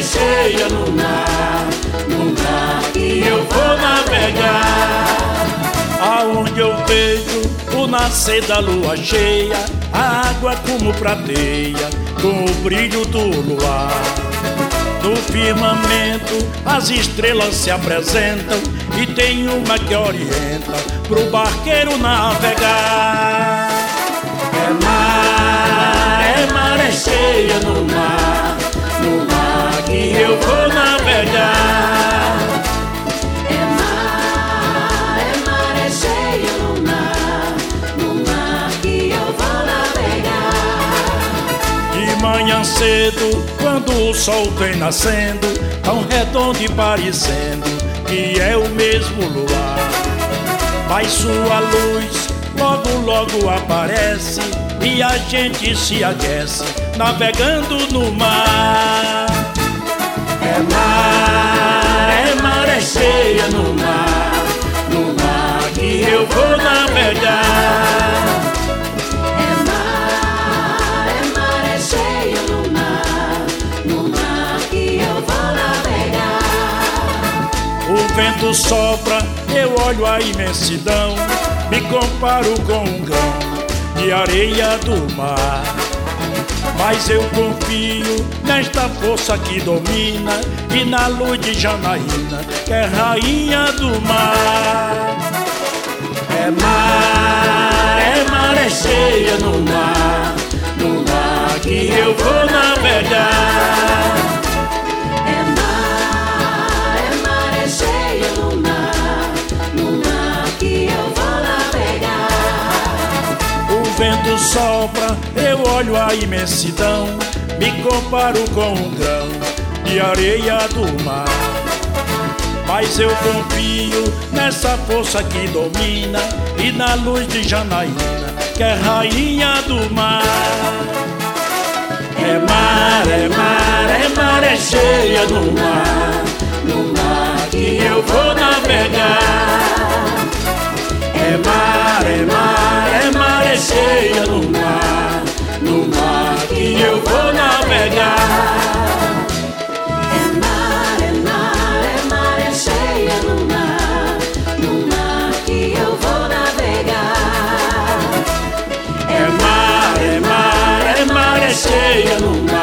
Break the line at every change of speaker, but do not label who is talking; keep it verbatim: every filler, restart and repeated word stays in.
cheia no mar, no mar que eu vou navegar.
Aonde eu vejo o nascer da lua cheia, a água como prateia com o brilho do luar. No firmamento as estrelas se apresentam e tem uma que orienta pro barqueiro navegar.
É mar, é maré cheia no mar, no mar que eu vou navegar.
É mar, é maré cheia no mar, no mar que eu vou navegar.
De manhã cedo, quando o sol vem nascendo, tão redondo e parecendo que é o mesmo luar, mas sua luz logo logo aparece e a gente se aquece navegando no mar.
É mar, é maré cheia no mar, no mar que eu vou navegar.
É mar, é maré cheia no mar, no mar que eu vou navegar.
O vento sopra, eu olho a imensidão, me comparo com um grão de areia do mar. Mas eu confio nesta força que domina e na luz de Janaína, que é rainha do mar.
É mar, é maré cheia no mar, no mar que eu vou navegar.
É mar, é maré cheia no mar, no mar que eu vou navegar.
O vento sopra, eu olho a imensidão, me comparo com um grão de areia do mar. Mas eu confio nessa força que domina e na luz de Janaína, que é rainha do mar.
É mar, é mar, é maré cheia no mar, no mar que eu vou navegar. É mar, é mar, é maré cheia no mar, no mar que eu vou navegar.
É mar, é mar, é maré cheia no mar, no mar que eu vou navegar.
É mar, é mar, é maré cheia no mar.